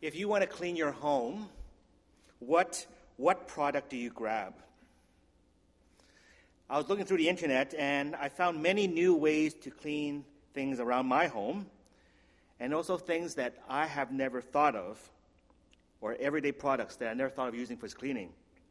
If you want to clean your home, what product do you grab? I was looking through the internet and I found many new ways to clean things around my home, and also things that I have never thought of, or everyday products that I never thought of using for cleaning.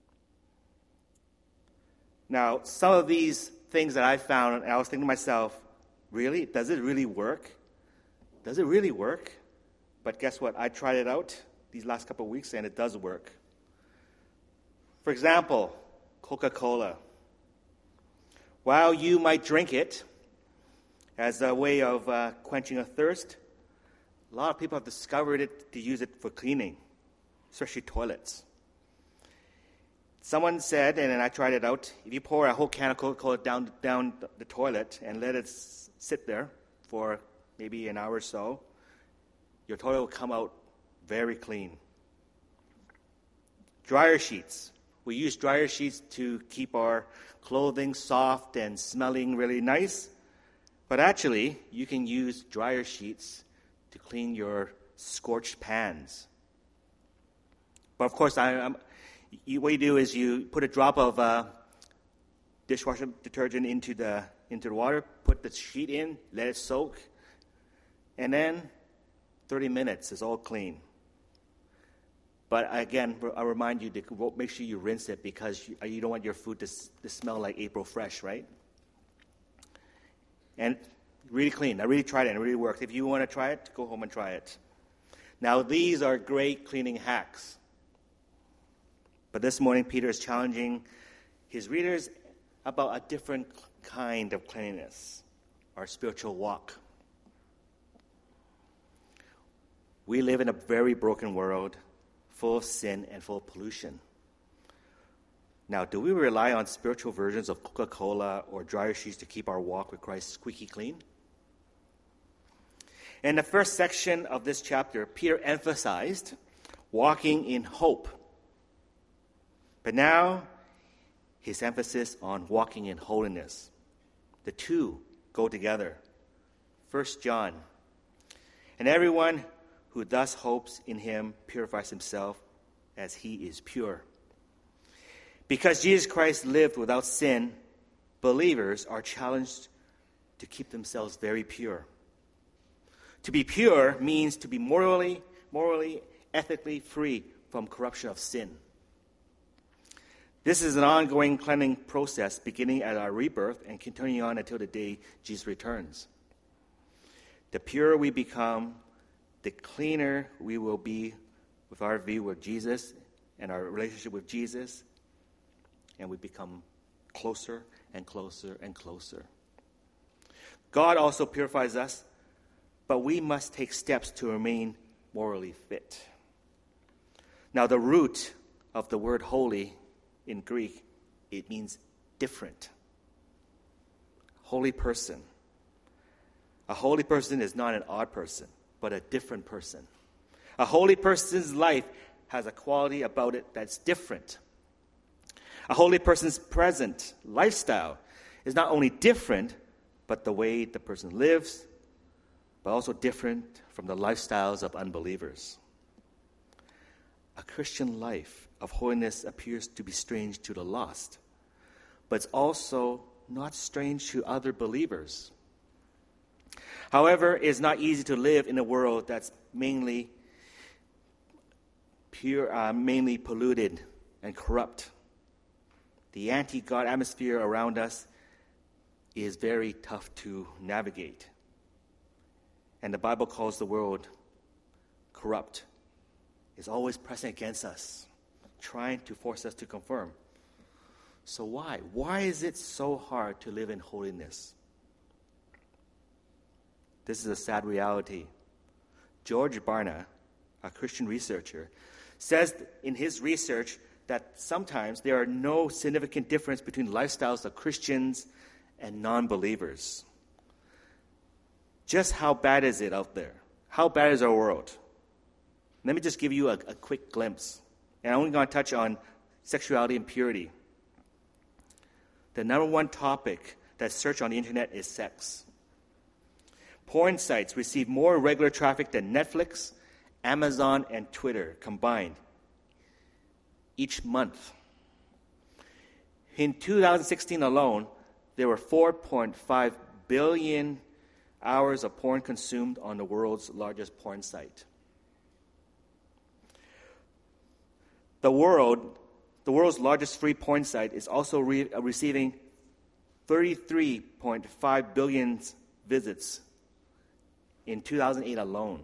Now, some of these things that I found, and I was thinking to myself, really? Does it really work? Does it really work? But guess what? I tried it out these last couple of weeks, and it does work. For example, Coca-Cola. While you might drink it as a way of quenching a thirst, a lot of people have discovered it to use it for cleaning, especially toilets. Someone said, and then I tried it out, if you pour a whole can of Coca-Cola down the toilet and let it sit there for maybe an hour or so, your toilet will come out very clean. Dryer sheets. We use dryer sheets to keep our clothing soft and smelling really nice. But actually, you can use dryer sheets to clean your scorched pans. But of course, what you do is you put a drop of dishwasher detergent into the water, put the sheet in, let it soak, and then 30 minutes is all clean. But again, I remind you to make sure you rinse it, because you don't want your food to smell like April Fresh, right? And really clean. I really tried it, and it really worked. If you want to try it, go home and try it. Now, these are great cleaning hacks. But this morning, Peter is challenging his readers about a different kind of cleanliness, our spiritual walk. We live in a very broken world, full of sin and full of pollution. Now, do we rely on spiritual versions of Coca-Cola or dryer sheets to keep our walk with Christ squeaky clean? In the first section of this chapter, Peter emphasized walking in hope. But now, his emphasis on walking in holiness. The two go together. 1 John. And everyone who thus hopes in him purifies himself as he is pure. Because Jesus Christ lived without sin, believers are challenged to keep themselves very pure. To be pure means to be morally, ethically free from corruption of sin. This is an ongoing cleansing process beginning at our rebirth and continuing on until the day Jesus returns. The purer we become, the cleaner we will be with our view with Jesus and our relationship with Jesus, and we become closer and closer and closer. God also purifies us, but we must take steps to remain morally fit. Now, the root of the word holy in Greek, it means different. Holy person. A holy person is not an odd person, but a different person. A holy person's life has a quality about it that's different. A holy person's present lifestyle is not only different, but the way the person lives, but also different from the lifestyles of unbelievers. A Christian life of holiness appears to be strange to the lost, but it's also not strange to other believers. However, it's not easy to live in a world that's mainly polluted and corrupt. The anti-God atmosphere around us is very tough to navigate. And the Bible calls the world corrupt. It's always pressing against us, trying to force us to conform. So why? Why is it so hard to live in holiness? This is a sad reality. George Barna, a Christian researcher, says in his research that sometimes there are no significant difference between lifestyles of Christians and non-believers. Just how bad is it out there? How bad is our world? Let me just give you a quick glimpse. And I'm only going to touch on sexuality and purity. The number one topic that's searched on the internet is sex. Porn sites receive more regular traffic than Netflix, Amazon and Twitter combined each month. In 2016 alone, there were 4.5 billion hours of porn consumed on the world's largest porn site. The world's largest free porn site is also receiving 33.5 billion visits in 2008 alone.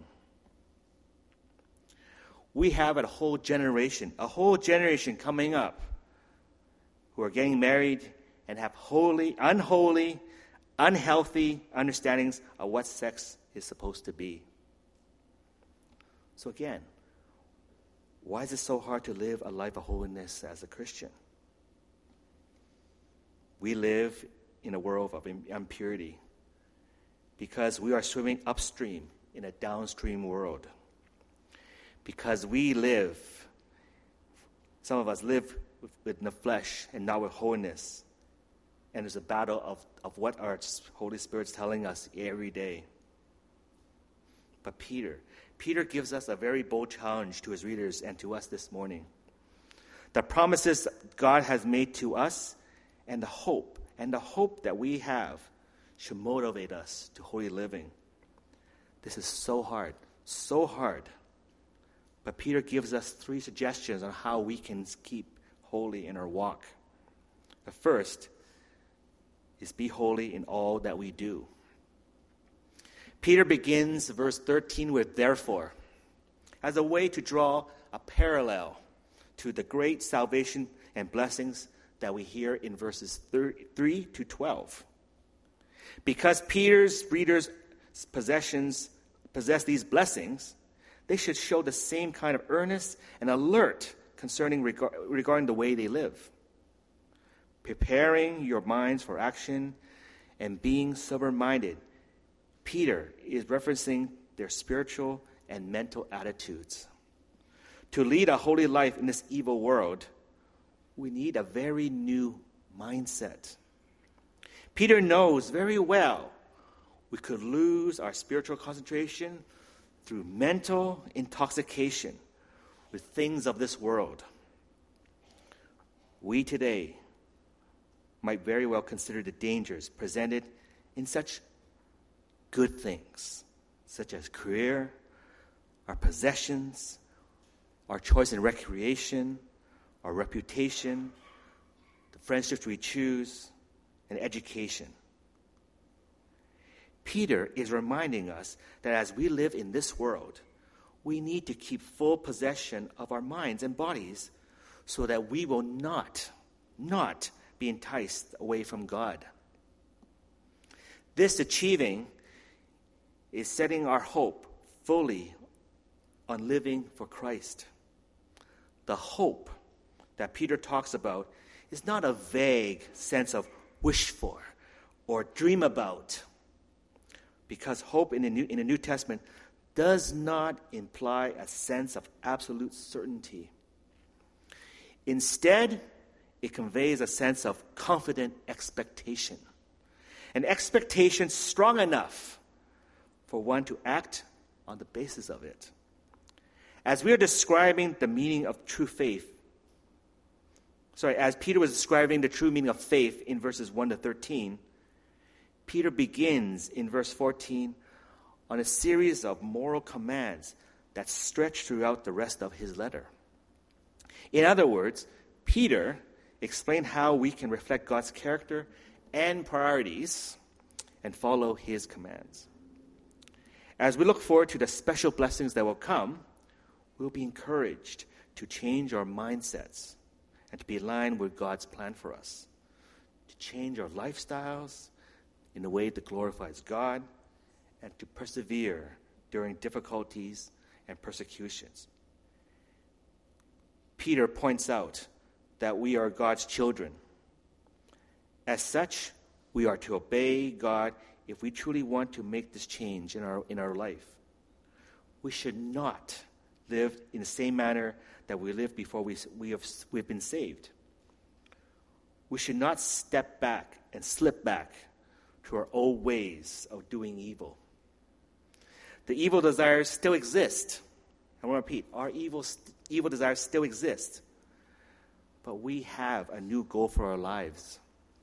We have a whole generation coming up who are getting married and have unholy, unhealthy understandings of what sex is supposed to be. So again, why is it so hard to live a life of holiness as a Christian? We live in a world of impurity because we are swimming upstream in a downstream world. Because some of us live with the flesh and not with holiness. And there's a battle of what our Holy Spirit's telling us every day. But Peter gives us a very bold challenge to his readers and to us this morning. The promises God has made to us and the hope that we have should motivate us to holy living. This is so hard. But Peter gives us 3 suggestions on how we can keep holy in our walk. The first is be holy in all that we do. Peter begins verse 13 with therefore, as a way to draw a parallel to the great salvation and blessings that we hear in verses 3 to 12. Because Peter's readers possess these blessings, they should show the same kind of earnest and alert regarding the way they live. Preparing your minds for action and being sober-minded. Peter is referencing their spiritual and mental attitudes. To lead a holy life in this evil world, we need a very new mindset. Peter knows very well we could lose our spiritual concentration through mental intoxication with things of this world. We today might very well consider the dangers presented in such good things, such as career, our possessions, our choice in recreation, our reputation, the friendships we choose, and education. Peter is reminding us that as we live in this world, we need to keep full possession of our minds and bodies so that we will not be enticed away from God. This achieving is setting our hope fully on living for Christ. The hope that Peter talks about is not a vague sense of wish for or dream about, because hope in the New Testament does not imply a sense of absolute certainty. Instead, it conveys a sense of confident expectation, an expectation strong enough for one to act on the basis of it. As we are describing the meaning of true faith, as Peter was describing the true meaning of faith in verses 1 to 13, Peter begins in verse 14 on a series of moral commands that stretch throughout the rest of his letter. In other words, Peter explained how we can reflect God's character and priorities and follow his commands. As we look forward to the special blessings that will come, we'll be encouraged to change our mindsets and to be aligned with God's plan for us, to change our lifestyles in a way that glorifies God, and to persevere during difficulties and persecutions. Peter points out that we are God's children. As such, we are to obey God if we truly want to make this change in our life. We should not live in the same manner that we lived before we've been saved. We should not step back and slip back to our old ways of doing evil. The evil desires still exist, I want to repeat, our evil desires still exist. But we have a new goal for our lives.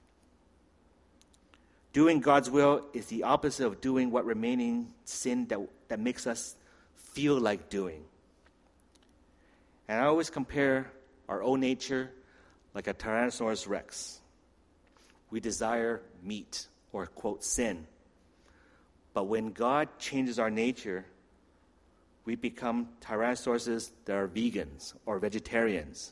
Doing God's will is the opposite of doing what remaining sin that makes us feel like doing. And I always compare our own nature like a Tyrannosaurus Rex. We desire meat, or, quote, sin. But when God changes our nature, we become Tyrannosauruses that are vegans or vegetarians.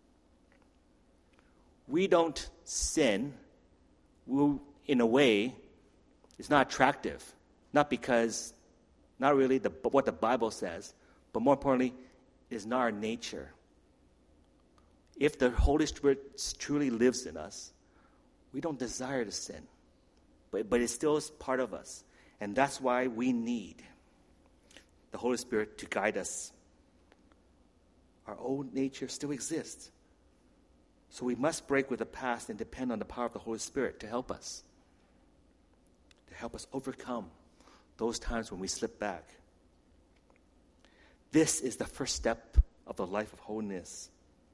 We don't sin. In a way, it's not attractive. Not really what the Bible says, but more importantly, it's not our nature. If the Holy Spirit truly lives in us, we don't desire to sin. But it still is part of us. And that's why we need the Holy Spirit to guide us. Our old nature still exists. So we must break with the past and depend on the power of the Holy Spirit to help us overcome those times when we slip back. This is the first step of the life of holiness.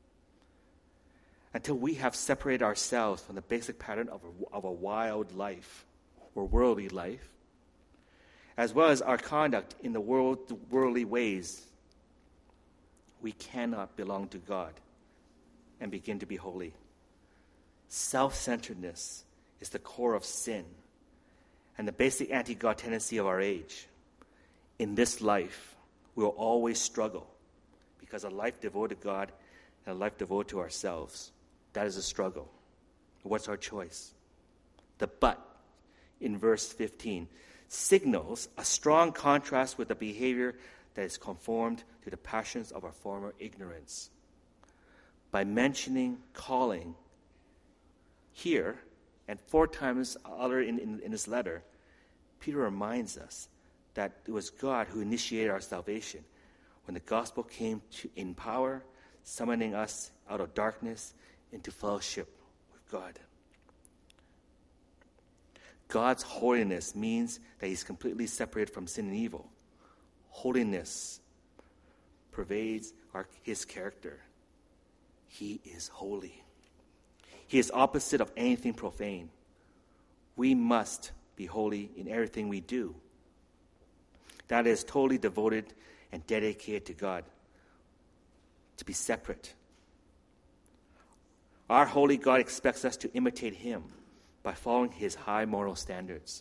Until we have separated ourselves from the basic pattern of a wild life or worldly life, as well as our conduct in the worldly ways, we cannot belong to God and begin to be holy. Self-centeredness is the core of sin and the basic anti-God tendency of our age. In this life, we will always struggle because a life devoted to God and a life devoted to ourselves, that is a struggle. What's our choice? The but in verse 15 signals a strong contrast with the behavior that is conformed to the passions of our former ignorance. By mentioning calling here, and 4 times other in this letter, Peter reminds us that it was God who initiated our salvation when the gospel came in power, summoning us out of darkness into fellowship with God. God's holiness means that he's completely separated from sin and evil. Holiness pervades his character. He is holy. He is opposite of anything profane. We must be holy in everything we do. That is totally devoted and dedicated to God. To be separate. Our holy God expects us to imitate him by following his high moral standards.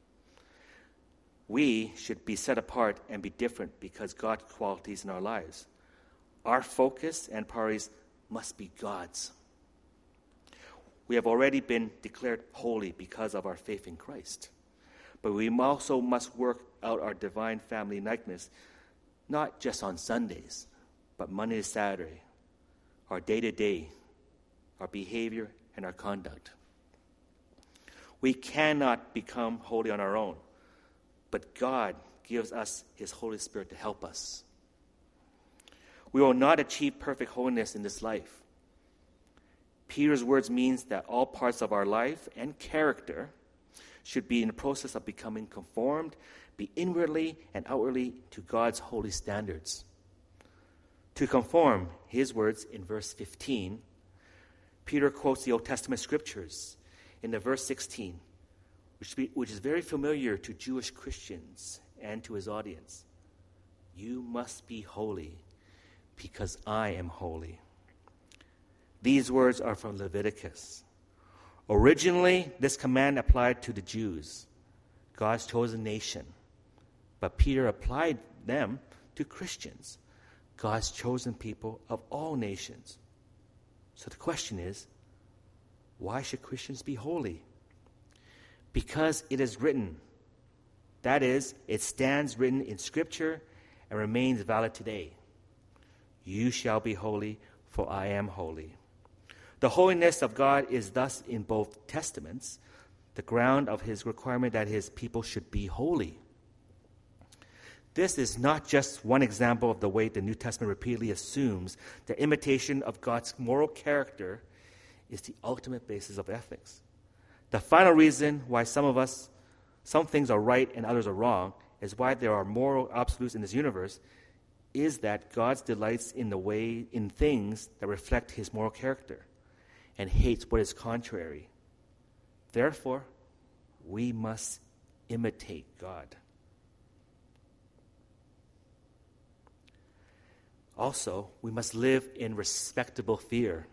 We should be set apart and be different because God's qualities in our lives. Our focus and priorities must be God's. We have already been declared holy because of our faith in Christ. But we also must work out our divine family likeness, not just on Sundays, but Monday to Saturday, our day-to-day, our behavior, and our conduct. We cannot become holy on our own, but God gives us his Holy Spirit to help us. We will not achieve perfect holiness in this life. Peter's words means that all parts of our life and character should be in the process of becoming conformed, be inwardly and outwardly to God's holy standards. To conform, his words in verse 15, Peter quotes the Old Testament scriptures in the verse 16, which is very familiar to Jewish Christians and to his audience. You must be holy because I am holy. These words are from Leviticus. Originally, this command applied to the Jews, God's chosen nation. But Peter applied them to Christians, God's chosen people of all nations. So the question is, why should Christians be holy? Because it is written. That is, it stands written in Scripture and remains valid today. You shall be holy, for I am holy. The holiness of God is thus in both testaments, the ground of his requirement that his people should be holy. This is not just one example of the way the New Testament repeatedly assumes that imitation of God's moral character is the ultimate basis of ethics. The final reason why some things are right and others are wrong, is why there are moral absolutes in this universe, is that God delights in things that reflect his moral character and hates what is contrary. Therefore, we must imitate God. Also, we must live in respectable fear.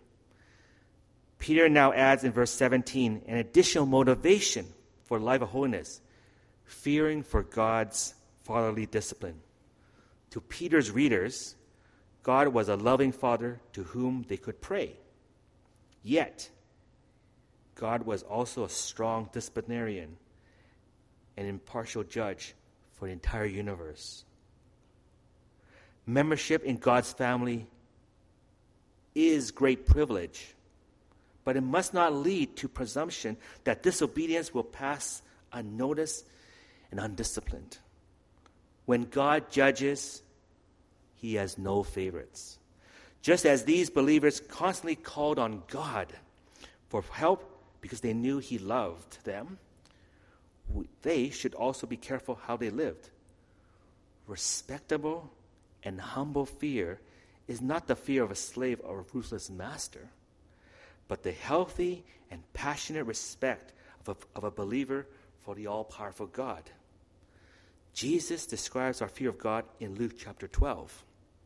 Peter now adds in verse 17 an additional motivation for a life of holiness, fearing for God's fatherly discipline. To Peter's readers, God was a loving father to whom they could pray. Yet, God was also a strong disciplinarian and impartial judge for the entire universe. Membership in God's family is great privilege, but it must not lead to presumption that disobedience will pass unnoticed and undisciplined. When God judges, he has no favorites. Just as these believers constantly called on God for help because they knew he loved them, they should also be careful how they lived. Respectable and humble fear is not the fear of a slave or a ruthless master, but the healthy and passionate respect of a believer for the all-powerful God. Jesus describes our fear of God in Luke chapter 12.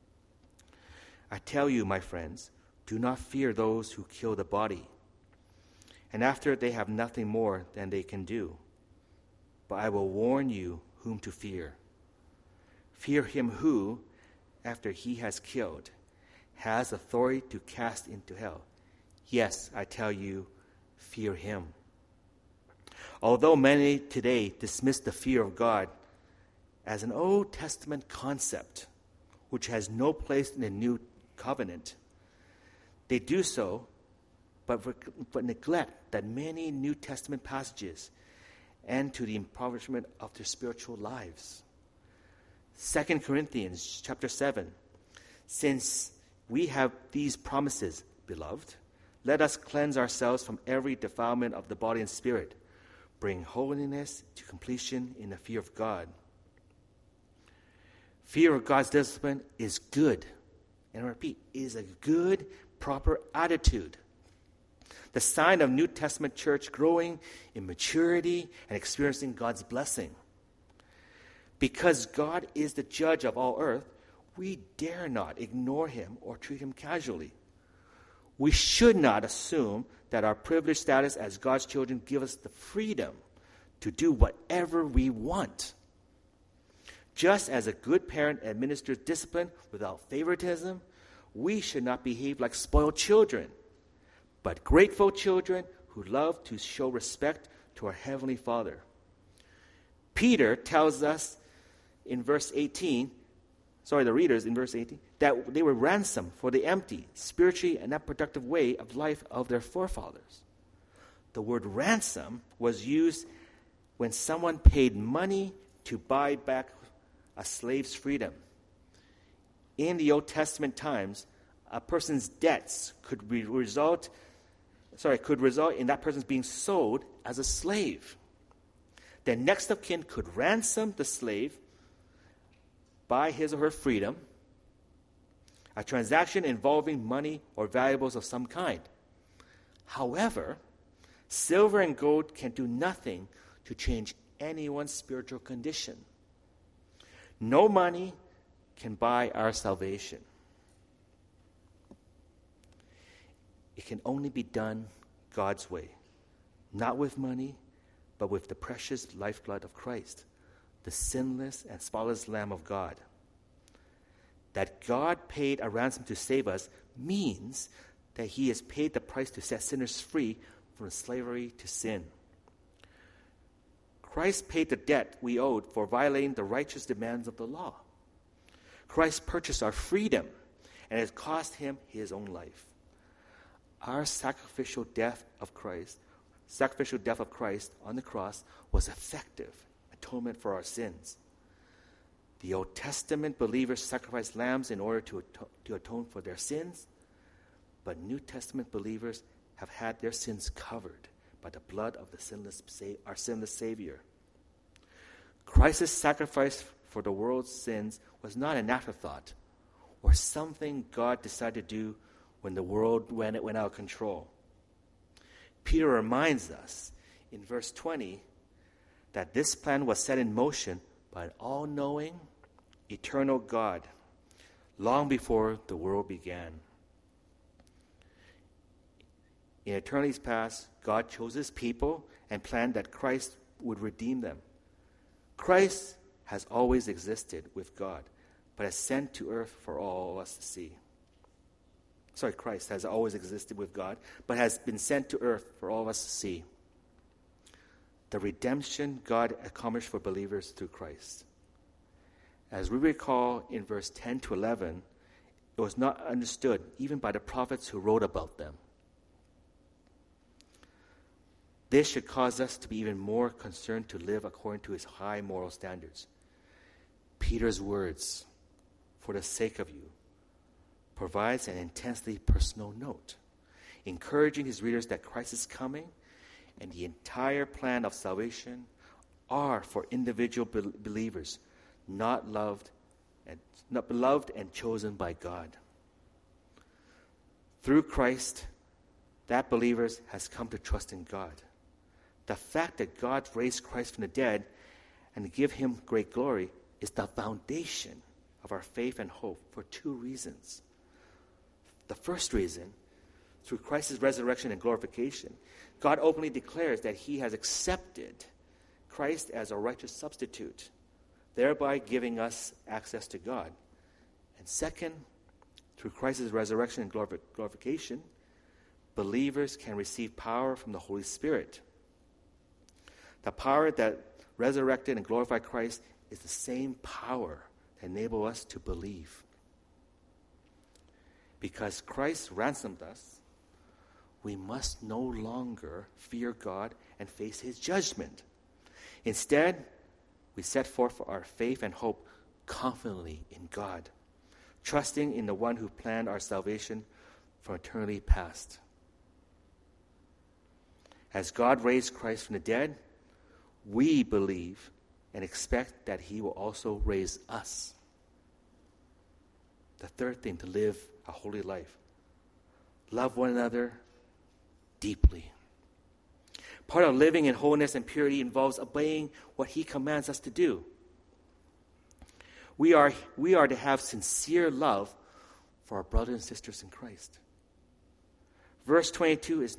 I tell you, my friends, do not fear those who kill the body, and after they have nothing more than they can do. But I will warn you whom to fear. Fear him who, after he has killed, has authority to cast into hell. Yes, I tell you, fear him. Although many today dismiss the fear of God as an Old Testament concept, which has no place in the New Covenant, they do so, but neglect that many New Testament passages and to the impoverishment of their spiritual lives. 2 Corinthians chapter 7, since we have these promises, beloved, let us cleanse ourselves from every defilement of the body and spirit, bring holiness to completion in the fear of God. Fear of God's discipline is good. And I repeat, is a good, proper attitude. The sign of New Testament church growing in maturity and experiencing God's blessing. Because God is the judge of all earth, we dare not ignore him or treat him casually. We should not assume that our privileged status as God's children gives us the freedom to do whatever we want. Just as a good parent administers discipline without favoritism, we should not behave like spoiled children, but grateful children who love to show respect to our Heavenly Father. Peter tells us in verse 18, the readers in verse 18, that they were ransomed for the empty, spiritually and unproductive way of life of their forefathers. The word ransom was used when someone paid money to buy back a slave's freedom. In the Old Testament times, a person's debts could result in that person being sold as a slave. The next of kin could ransom the slave, buy his or her freedom, a transaction involving money or valuables of some kind. However, silver and gold can do nothing to change anyone's spiritual condition. No money can buy our salvation. It can only be done God's way, not with money, but with the precious lifeblood of Christ, the sinless and spotless Lamb of God. That God paid a ransom to save us means that he has paid the price to set sinners free from slavery to sin. Christ paid the debt we owed for violating the righteous demands of the law. Christ purchased our freedom, and it cost him his own life. Our sacrificial death of Christ on the cross was effective atonement for our sins. The Old Testament believers sacrificed lambs in order to atone for their sins, but New Testament believers have had their sins covered by the blood of our sinless Savior. Christ's sacrifice for the world's sins was not an afterthought, or something God decided to do when the world went out of control. Peter reminds us in verse 20 that this plan was set in motion by an all-knowing, eternal God long before the world began. In eternity's past, God chose his people and planned that Christ would redeem them. Christ has always existed with God, but has sent to earth for all of us to see. Christ has always existed with God, but has been sent to earth for all of us to see. The redemption God accomplished for believers through Christ. As we recall in verse 10 to 11, it was not understood even by the prophets who wrote about them. This should cause us to be even more concerned to live according to his high moral standards. Peter's words, "For the sake of you," provides an intensely personal note, encouraging his readers that Christ is coming and the entire plan of salvation are for individual believers, not beloved and chosen by God. Through Christ, that believers has come to trust in God. The fact that God raised Christ from the dead and give him great glory is the foundation of our faith and hope for two reasons. The first reason, through Christ's resurrection and glorification, God openly declares that he has accepted Christ as a righteous substitute, thereby giving us access to God. And second, through Christ's resurrection and glorification, believers can receive power from the Holy Spirit. The power that resurrected and glorified Christ is the same power that enables us to believe. Because Christ ransomed us, we must no longer fear God and face his judgment. Instead, we set forth our faith and hope confidently in God, trusting in the one who planned our salvation from eternity past. As God raised Christ from the dead, we believe and expect that he will also raise us. The third thing, to live a holy life. Love one another deeply. Part of living in holiness and purity involves obeying what he commands us to do. We are to have sincere love for our brothers and sisters in Christ. Verse 22 is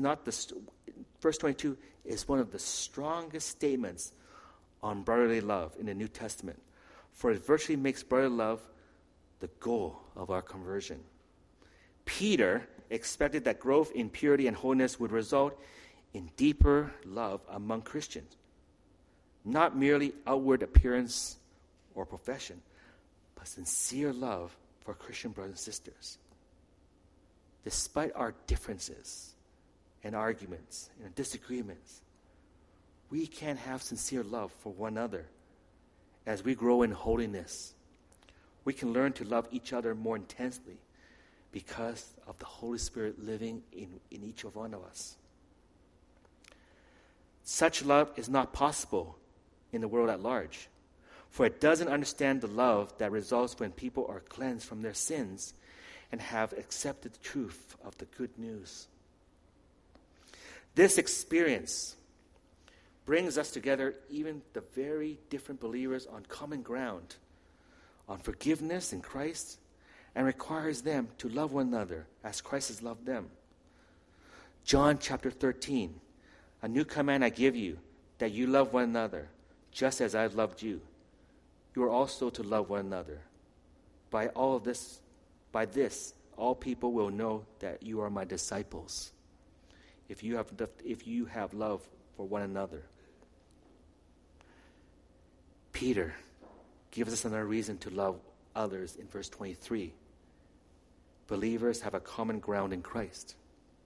one of the strongest statements on brotherly love in the New Testament, for it virtually makes brotherly love the goal of our conversion. Peter expected that growth in purity and holiness would result in deeper love among Christians, not merely outward appearance or profession, but sincere love for Christian brothers and sisters. Despite our differences and arguments and disagreements, we can have sincere love for one another. As we grow in holiness, we can learn to love each other more intensely because of the Holy Spirit living in each of one of us. Such love is not possible in the world at large, for it doesn't understand the love that results when people are cleansed from their sins and have accepted the truth of the good news. This experience brings us together, even the very different believers, on common ground, on forgiveness in Christ, and requires them to love one another as Christ has loved them. John chapter 13, "A new command I give you, that you love one another, just as I have loved you. You are also to love one another. By this, all people will know that you are my disciples, if you have love for one another." Peter gives us another reason to love others in verse 23. Believers have a common ground in Christ.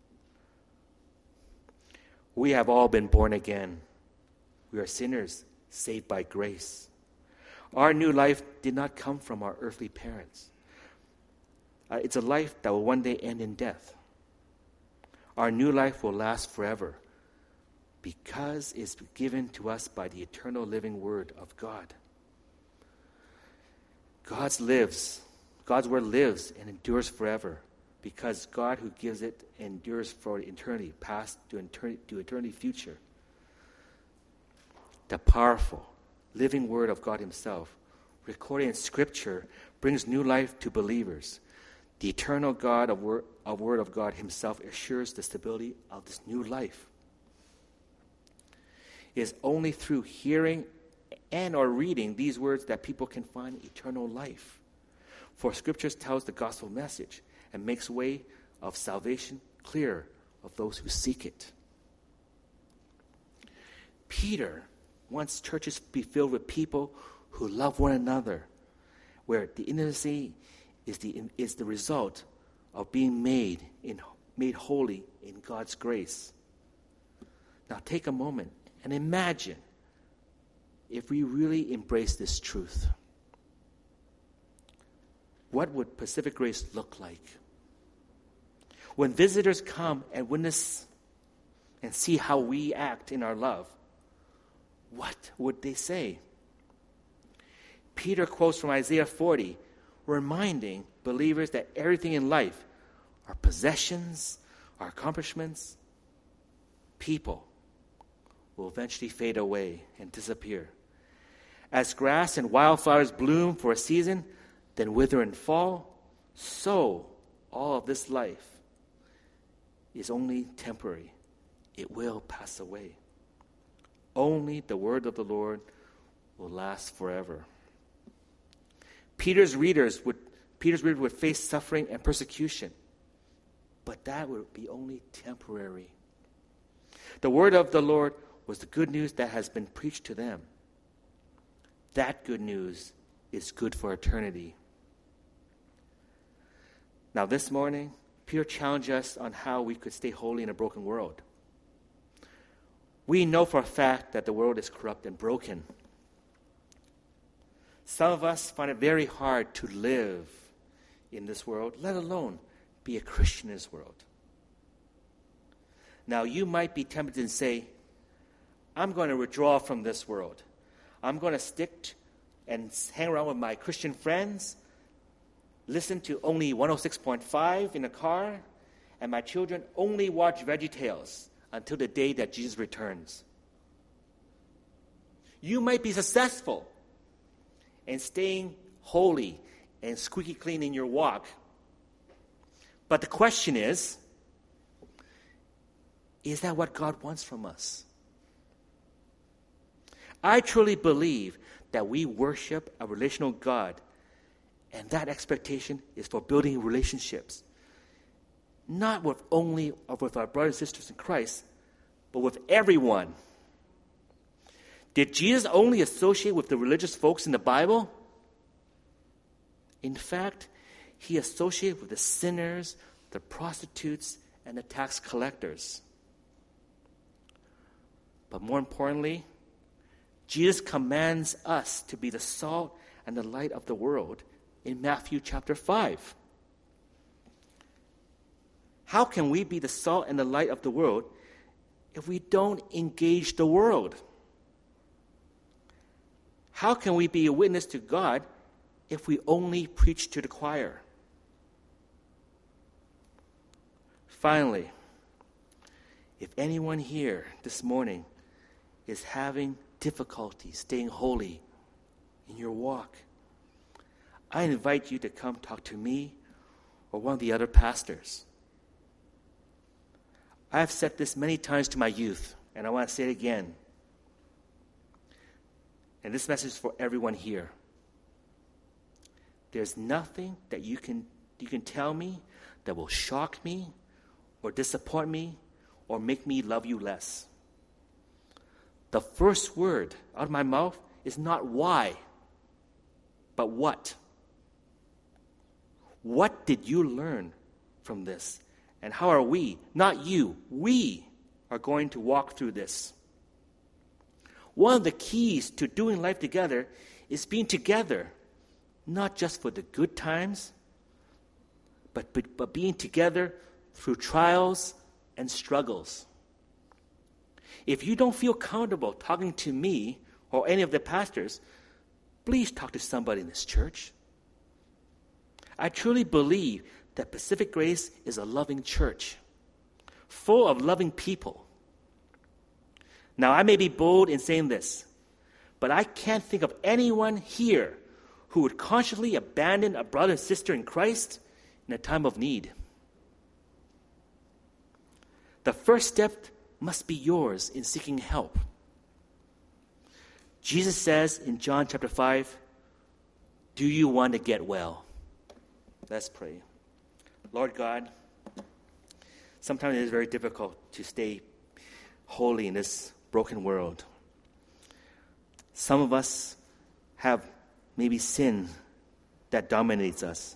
We have all been born again. We are sinners saved by grace. Our new life did not come from our earthly parents. It's a life that will one day end in death. Our new life will last forever because it's given to us by the eternal living Word of God. God lives God's word lives and endures forever because God who gives it endures for eternity, past to eternity future. The powerful, living word of God himself, recorded in Scripture, brings new life to believers. The eternal God of word of God himself assures the stability of this new life. It is only through hearing and or reading these words that people can find eternal life. For Scriptures tells the gospel message and makes way of salvation clear of those who seek it. Peter wants churches to be filled with people who love one another, where the intimacy is the result of being made holy in God's grace. Now take a moment and imagine if we really embrace this truth. What would Pacific Grace look like? When visitors come and witness and see how we act in our love, what would they say? Peter quotes from Isaiah 40, reminding believers that everything in life, our possessions, our accomplishments, people, will eventually fade away and disappear. As grass and wildflowers bloom for a season, then wither and fall, so all of this life is only temporary. It will pass away. Only the word of the Lord will last forever. Peter's readers would face suffering and persecution, but that would be only temporary. The word of the Lord was the good news that has been preached to them. That good news is good for eternity. Now this morning, Peter challenged us on how we could stay holy in a broken world. We know for a fact that the world is corrupt and broken. Some of us find it very hard to live in this world, let alone be a Christian in this world. Now you might be tempted to say, I'm going to withdraw from this world. I'm going to stick and hang around with my Christian friends, listen to only 106.5 in the car, and my children only watch VeggieTales until the day that Jesus returns. You might be successful in staying holy and squeaky clean in your walk. But the question is that what God wants from us? I truly believe that we worship a relational God, and that expectation is for building relationships, not with only with our brothers and sisters in Christ, but with everyone. Did Jesus only associate with the religious folks in the Bible? In fact, he associated with the sinners, the prostitutes, and the tax collectors. But more importantly, Jesus commands us to be the salt and the light of the world in Matthew chapter 5. How can we be the salt and the light of the world if we don't engage the world? How can we be a witness to God if we only preach to the choir? Finally, if anyone here this morning is having difficulty staying holy in your walk, I invite you to come talk to me or one of the other pastors. I have said this many times to my youth, and I want to say it again. And this message is for everyone here. There's nothing that you can tell me that will shock me or disappoint me or make me love you less. The first word out of my mouth is not why, but what. What did you learn from this? And how are we, not you, we are going to walk through this? One of the keys to doing life together is being together, not just for the good times, but being together through trials and struggles. If you don't feel comfortable talking to me or any of the pastors, please talk to somebody in this church. I truly believe that Pacific Grace is a loving church, full of loving people. Now, I may be bold in saying this, but I can't think of anyone here who would consciously abandon a brother and sister in Christ in a time of need. The first step must be yours in seeking help. Jesus says in John chapter 5, do you want to get well? Let's pray. Lord God, sometimes it is very difficult to stay holy in this broken world. Some of us have maybe sin that dominates us.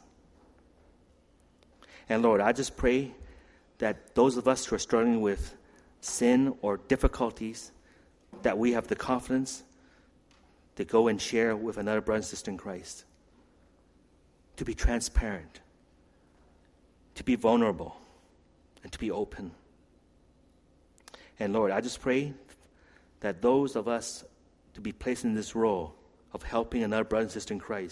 And Lord, I just pray that those of us who are struggling with sin or difficulties, that we have the confidence to go and share with another brother and sister in Christ, to be transparent, to be vulnerable, and to be open. And Lord, I just pray that those of us to be placed in this role of helping another brother and sister in Christ